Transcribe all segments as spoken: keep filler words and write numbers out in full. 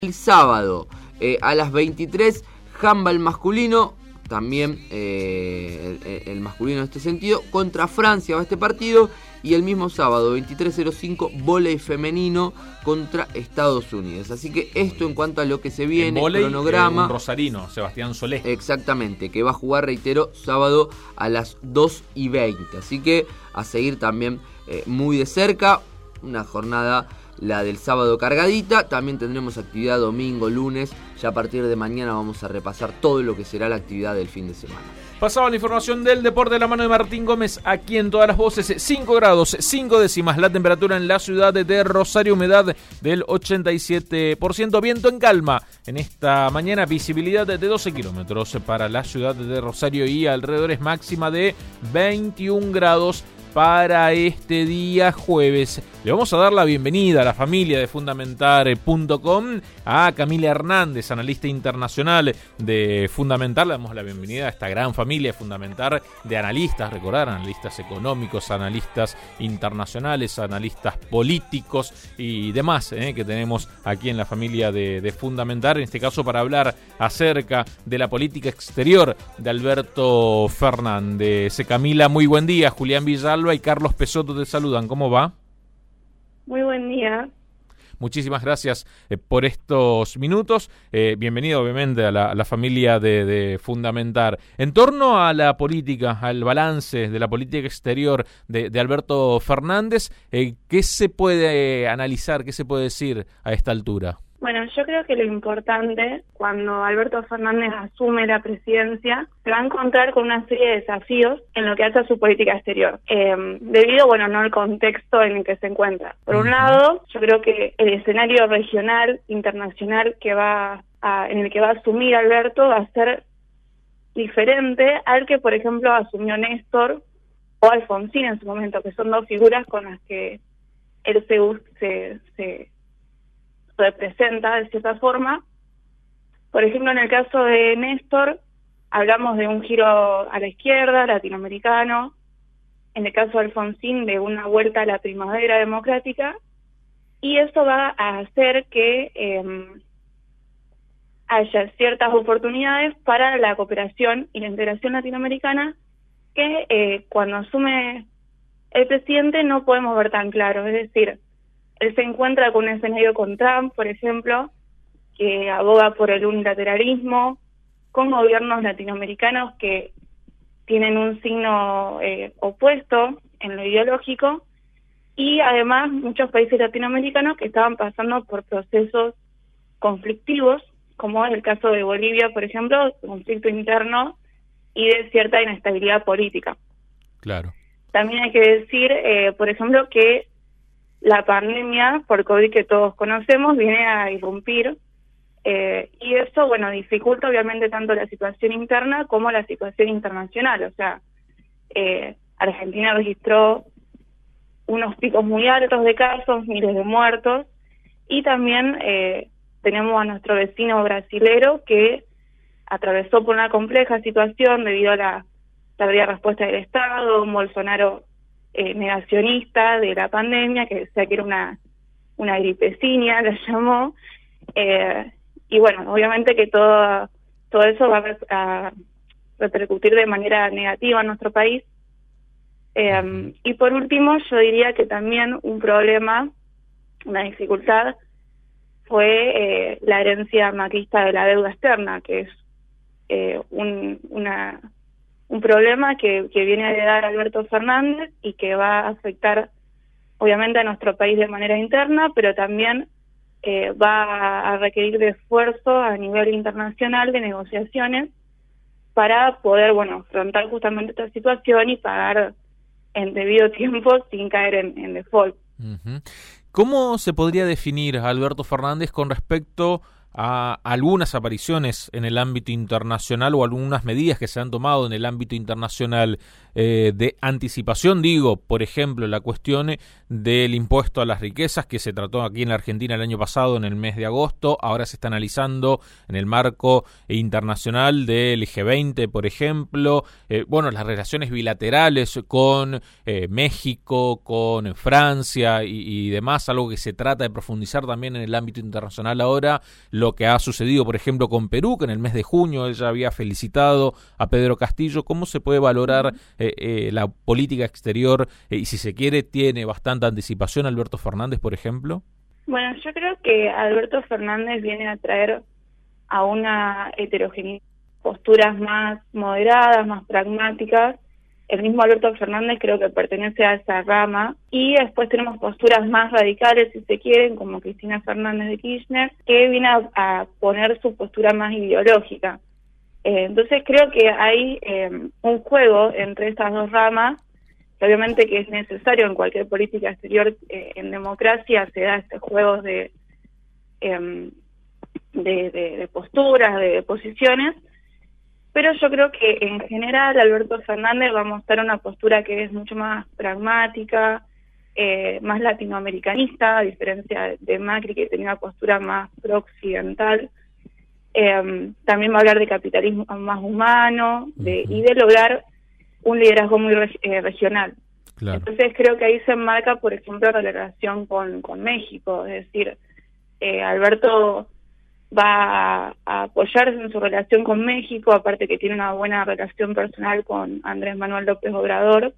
El sábado eh, a las veintitrés, handball masculino, también eh, el, el masculino en este sentido, contra Francia va este partido. Y el mismo sábado, veintitrés cero cinco, vóley femenino contra Estados Unidos. Así que esto en cuanto a lo que se viene, el vóley, cronograma. Eh, un rosarino, Sebastián Solé. Exactamente, que va a jugar, reitero, sábado a las dos y veinte. Así que a seguir también eh, muy de cerca. Una jornada, la del sábado, cargadita. También tendremos actividad domingo, lunes. Ya a partir de mañana vamos a repasar todo lo que será la actividad del fin de semana. Pasaba la información del deporte de la mano de Martín Gómez, aquí en Todas las Voces. cinco grados, cinco décimas la temperatura en la ciudad de Rosario, humedad del ochenta y siete por ciento, viento en calma. En esta mañana, visibilidad de doce kilómetros para la ciudad de Rosario y alrededores, máxima de veintiún grados para este día jueves. Le vamos a dar la bienvenida a la familia de Fundamentar punto com, a Camila Hernández, analista internacional de Fundamentar. Le damos la bienvenida a esta gran familia de Fundamentar de analistas, recordar, analistas económicos, analistas internacionales, analistas políticos y demás eh, que tenemos aquí en la familia de, de Fundamentar, en este caso para hablar acerca de la política exterior de Alberto Fernández. Camila, muy buen día. Julián Villalba y Carlos Pesotto te saludan. ¿Cómo va? Muy buen día. Muchísimas gracias eh, por estos minutos. Eh, bienvenido, obviamente, a la, a la familia de, de Fundamentar. En torno a la política, al balance de la política exterior de, de Alberto Fernández, eh, ¿qué se puede analizar, qué se puede decir a esta altura? Bueno, yo creo que lo importante, cuando Alberto Fernández asume la presidencia, se va a encontrar con una serie de desafíos en lo que hace a su política exterior, eh, debido, bueno, no al contexto en el que se encuentra. Por un lado, yo creo que el escenario regional, internacional, que va a, en el que va a asumir Alberto va a ser diferente al que, por ejemplo, asumió Néstor o Alfonsín en su momento, que son dos figuras con las que él se... se, se representa de cierta forma. Por ejemplo, en el caso de Néstor, hablamos de un giro a la izquierda, latinoamericano. En el caso de Alfonsín, de una vuelta a la primavera democrática. Y eso va a hacer que eh, haya ciertas oportunidades para la cooperación y la integración latinoamericana que eh, cuando asume el presidente no podemos ver tan claro. Es decir, él se encuentra con un escenario con Trump, por ejemplo, que aboga por el unilateralismo, con gobiernos latinoamericanos que tienen un signo eh, opuesto en lo ideológico, y además muchos países latinoamericanos que estaban pasando por procesos conflictivos, como es el caso de Bolivia, por ejemplo, conflicto interno y de cierta inestabilidad política. Claro. También hay que decir, eh, por ejemplo, que la pandemia por COVID que todos conocemos viene a irrumpir eh, y eso, bueno, dificulta obviamente tanto la situación interna como la situación internacional. O sea, eh, Argentina registró unos picos muy altos de casos, miles de muertos, y también eh, tenemos a nuestro vecino brasilero que atravesó por una compleja situación debido a la tardía respuesta del Estado, un Bolsonaro Eh, negacionista de la pandemia, que decía que era una una gripeciña, la llamó, eh, y bueno, obviamente que todo todo eso va a repercutir de manera negativa en nuestro país. Eh, y por último, yo diría que también un problema, una dificultad, fue eh, la herencia macrista de la deuda externa, que es eh, un, una... un problema que, que viene a heredar Alberto Fernández y que va a afectar obviamente a nuestro país de manera interna, pero también eh, va a requerir de esfuerzo a nivel internacional de negociaciones para poder, bueno, afrontar justamente esta situación y pagar en debido tiempo sin caer en, en default. Uh-huh. ¿Cómo se podría definir a Alberto Fernández con respecto a algunas apariciones en el ámbito internacional o algunas medidas que se han tomado en el ámbito internacional eh, de anticipación. Digo, por ejemplo, la cuestión del impuesto a las riquezas que se trató aquí en la Argentina el año pasado en el mes de agosto, ahora se está analizando en el marco internacional del G veinte, por ejemplo, eh, bueno, las relaciones bilaterales con eh, México, con Francia y, y demás, algo que se trata de profundizar también en el ámbito internacional ahora. Lo que ha sucedido, por ejemplo, con Perú, que en el mes de junio ella había felicitado a Pedro Castillo. ¿Cómo se puede valorar eh, eh, la política exterior eh, y, si se quiere, tiene bastante anticipación Alberto Fernández, por ejemplo? Bueno, yo creo que Alberto Fernández viene a traer a una heterogeneidad, posturas más moderadas, más pragmáticas. El mismo Alberto Fernández creo que pertenece a esa rama, y después tenemos posturas más radicales, si se quieren, como Cristina Fernández de Kirchner, que viene a, a poner su postura más ideológica. Eh, entonces creo que hay eh, un juego entre estas dos ramas, que obviamente que es necesario en cualquier política exterior. Eh, en democracia se da este juego de, eh, de, de, de posturas, de posiciones. Pero yo creo que en general Alberto Fernández va a mostrar una postura que es mucho más pragmática, eh, más latinoamericanista, a diferencia de Macri, que tenía una postura más pro-occidental. Eh, también va a hablar de capitalismo más humano de, y de lograr un liderazgo muy re, eh, regional. Claro. Entonces creo que ahí se enmarca, por ejemplo, la relación con, con México. Es decir, eh, Alberto va a, a apoyarse en su relación con México, aparte que tiene una buena relación personal con Andrés Manuel López Obrador,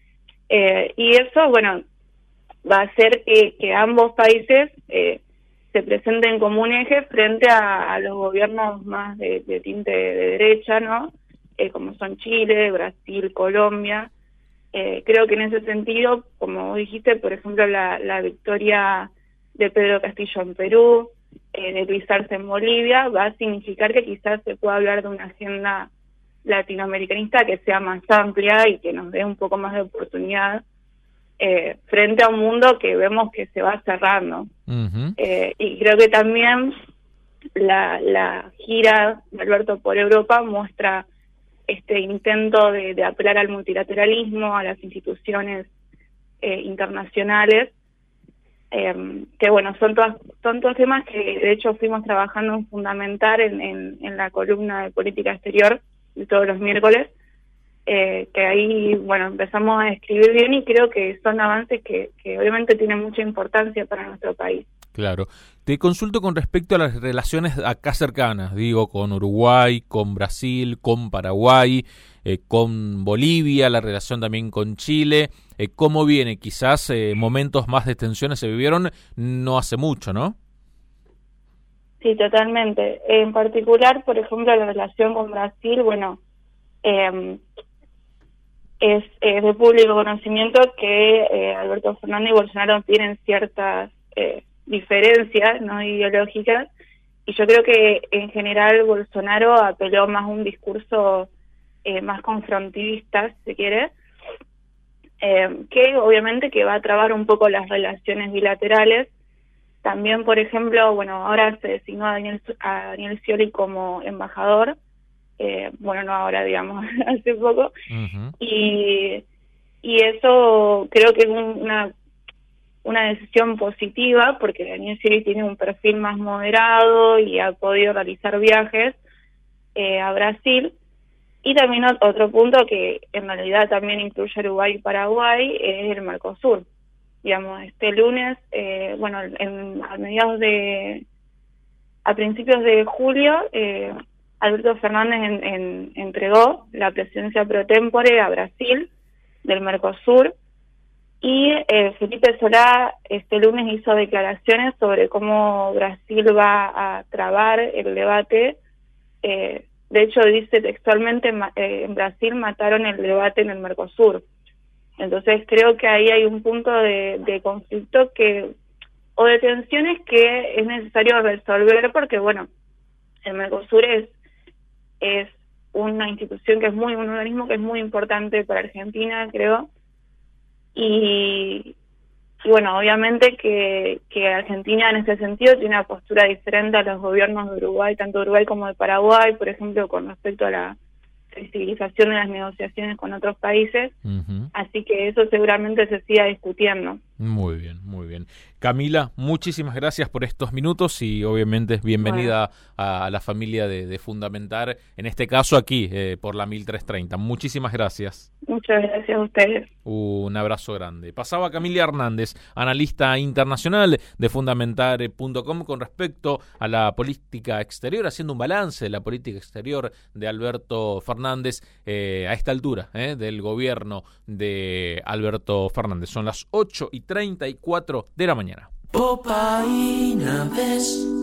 eh, y eso, bueno, va a hacer que, que ambos países eh, se presenten como un eje frente a, a los gobiernos más de, de tinte de, de derecha, ¿no? Eh, como son Chile, Brasil, Colombia. Eh, creo que en ese sentido, como dijiste, por ejemplo, la, la victoria de Pedro Castillo en Perú, Eh, de Luis Arce en Bolivia, va a significar que quizás se pueda hablar de una agenda latinoamericanista que sea más amplia y que nos dé un poco más de oportunidad eh, frente a un mundo que vemos que se va cerrando. Uh-huh. Eh, y creo que también la, la gira de Alberto por Europa muestra este intento de, de apelar al multilateralismo, a las instituciones eh, internacionales, Eh, que bueno, son todas, son todos temas que de hecho fuimos trabajando en fundamentar en, en, en la columna de política exterior de todos los miércoles, eh, que ahí bueno empezamos a escribir bien, y creo que son avances que, que obviamente tienen mucha importancia para nuestro país. Claro. Te consulto con respecto a las relaciones acá cercanas, digo, con Uruguay, con Brasil, con Paraguay, eh, con Bolivia, la relación también con Chile. Eh, ¿Cómo viene? Quizás eh, momentos más de tensiones se vivieron no hace mucho, ¿no? Sí, totalmente. En particular, por ejemplo, la relación con Brasil, bueno, eh, es, es de público conocimiento que eh, Alberto Fernández y Bolsonaro tienen ciertas eh, diferencias no ideológicas, y yo creo que en general Bolsonaro apeló más a un discurso eh, más confrontivista, si se quiere, eh, que obviamente que va a trabar un poco las relaciones bilaterales. También, por ejemplo, bueno, ahora se designó a Daniel, a Daniel Scioli como embajador, eh, bueno, no ahora, digamos, hace poco, uh-huh. y, y eso creo que es un, una una decisión positiva, porque Daniel Scioli tiene un perfil más moderado y ha podido realizar viajes eh, a Brasil. Y también otro punto que en realidad también incluye Uruguay y Paraguay es el Mercosur. Digamos, este lunes, eh, bueno, en, a mediados de, a principios de julio, eh, Alberto Fernández en, en, entregó la presidencia pro tempore a Brasil del Mercosur. Y eh, Felipe Solá este lunes hizo declaraciones sobre cómo Brasil va a trabar el debate. Eh, de hecho, dice textualmente, eh, en Brasil mataron el debate en el Mercosur. Entonces creo que ahí hay un punto de, de conflicto que o de tensiones que es necesario resolver, porque bueno, el Mercosur es, es una institución que es muy, un organismo que es muy importante para Argentina, creo. Y, y bueno, obviamente que, que Argentina en ese sentido tiene una postura diferente a los gobiernos de Uruguay, tanto de Uruguay como de Paraguay, por ejemplo, con respecto a la flexibilización de las negociaciones con otros países, uh-huh. Así que eso seguramente se siga discutiendo. Muy bien, muy bien. Camila, muchísimas gracias por estos minutos y obviamente bienvenida bueno. a, a la familia de, de Fundamentar, en este caso aquí, eh, por la mil trescientos treinta. Muchísimas gracias. Muchas gracias a ustedes. Un abrazo grande. Pasaba Camila Hernández, analista internacional de Fundamentar punto com, con respecto a la política exterior, haciendo un balance de la política exterior de Alberto Fernández eh, a esta altura eh, del gobierno de Alberto Fernández. Son las ocho y treinta y cuatro de la mañana. Popaína, ves.